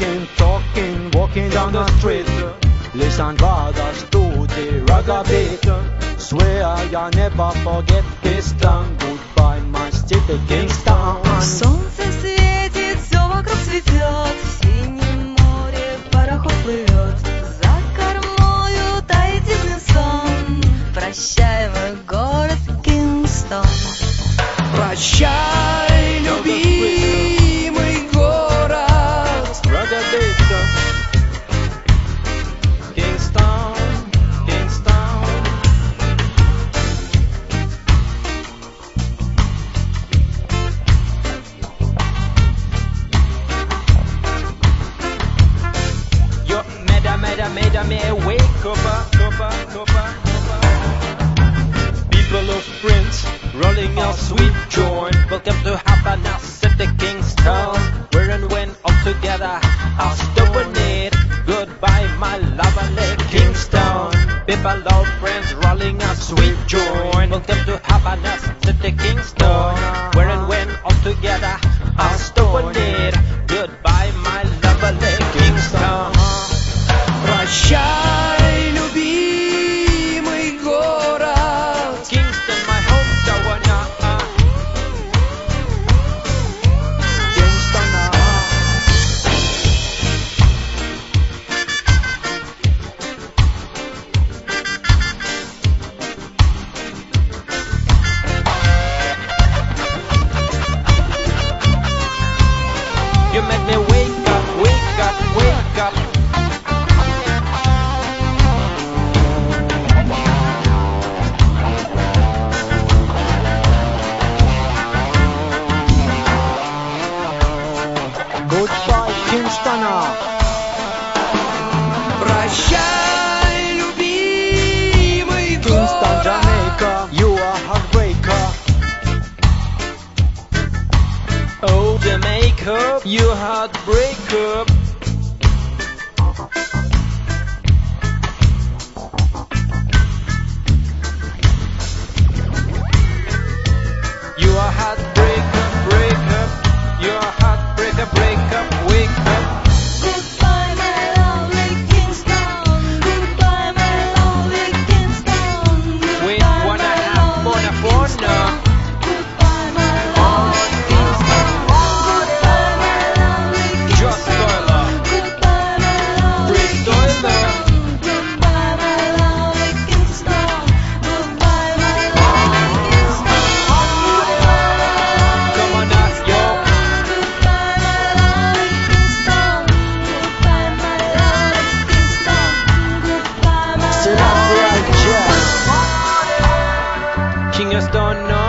walking down the street. Listen brothers to the ragga beat. Swear I never forget Kingston. Goodbye my city Kingston. Солнце светит, все вокруг цветет, в синем море пароход плывет, за кормою тает дивный сон. Прощай, мой город Кингстон. Прощай, любимый город. Ragga beat. Kingston, Kingston. Yo, me wake up. People of Prince, rolling our sweet joint. Welcome to Havana City, Kingston. Where and when all together, I'll stop it. Goodbye, my lovely Kingston. People of Prince, rolling our sweet joint. Welcome to Havana City, Kingston. Where and when all together, I'll stop it. Goodbye, my lovely Kingston. Прощай, любимый город. Kingston, my hometown. Kingston, You make me wake up. Goodbye, Kingston. Прощай, любимый Kingston, город. Jamaica, you are heartbreaker. Oh, Jamaica, you heartbreaker. You are heartbreaker, break up. You are heartbreaker, break up, wake up. Goodbye, my lovely Kingston. Goodbye, my lovely Kingston. Wait, Goodbye, wanna my have lovely phone? Kingston. Goodbye, my lovely Kingston. Goodbye, my lovely Kingston. Just Stoiler. Goodbye, my lovely Chris Stoiler. Kingston. Goodbye, my lovely Kingston. Goodbye, my lovely Kingston. Come on now, yo. Goodbye, my lovely Kingston. Goodbye, my lovely Kingston. Goodbye, my Selassie lovely I Jazz. Kingston, no.